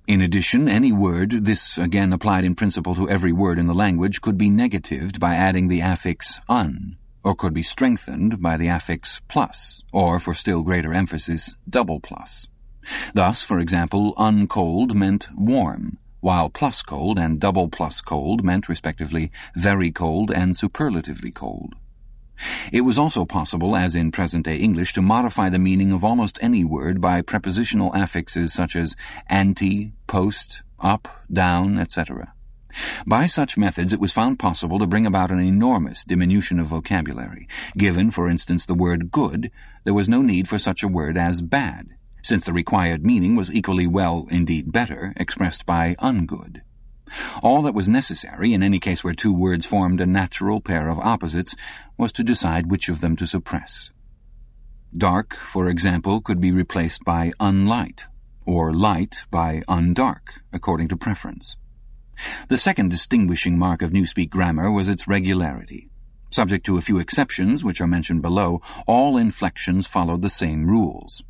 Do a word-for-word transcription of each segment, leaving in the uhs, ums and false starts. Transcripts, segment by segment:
In addition, any word, this again applied in principle to every word in the language, could be negatived by adding the affix un, or could be strengthened by the affix plus, or, for still greater emphasis, double plus. Thus, for example, uncold meant warm, while plus cold and double plus cold meant, respectively, very cold and superlatively cold. It was also possible, as in present-day English, to modify the meaning of almost any word by prepositional affixes such as ante, post, up, down, et cetera. By such methods it was found possible to bring about an enormous diminution of vocabulary. Given, for instance, the word good, there was no need for such a word as bad, since the required meaning was equally well, indeed better, expressed by ungood. All that was necessary, in any case where two words formed a natural pair of opposites, was to decide which of them to suppress. Dark, for example, could be replaced by unlight, or light by undark, according to preference. The second distinguishing mark of Newspeak grammar was its regularity. Subject to a few exceptions, which are mentioned below, all inflections followed the same rules.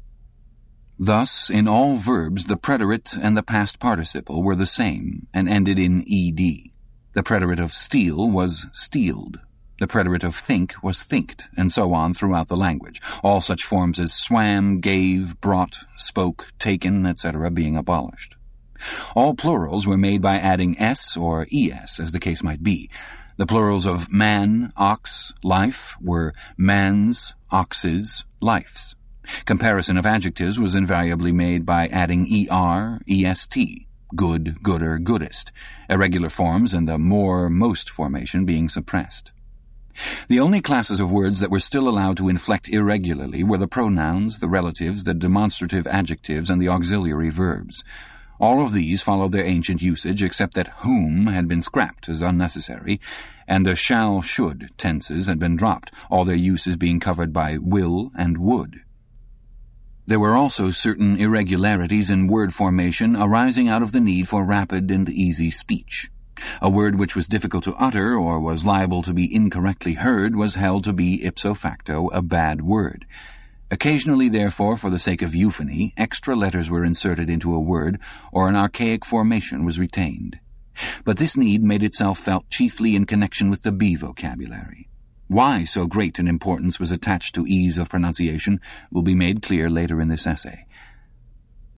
Thus, in all verbs, the preterite and the past participle were the same and ended in ed. The preterite of steal was stealed. The preterite of think was thinked, and so on throughout the language, all such forms as swam, gave, brought, spoke, taken, et cetera being abolished. All plurals were made by adding s or es, as the case might be. The plurals of man, ox, life were mans, oxes, lifes. Comparison of adjectives was invariably made by adding er, est, good, gooder, goodest, irregular forms and the more, most formation being suppressed. The only classes of words that were still allowed to inflect irregularly were the pronouns, the relatives, the demonstrative adjectives, and the auxiliary verbs. All of these followed their ancient usage, except that whom had been scrapped as unnecessary, and the shall-should tenses had been dropped, all their uses being covered by will and would. There were also certain irregularities in word formation arising out of the need for rapid and easy speech. A word which was difficult to utter or was liable to be incorrectly heard was held to be ipso facto a bad word. Occasionally, therefore, for the sake of euphony, extra letters were inserted into a word, or an archaic formation was retained. But this need made itself felt chiefly in connection with the B vocabulary. Why so great an importance was attached to ease of pronunciation will be made clear later in this essay.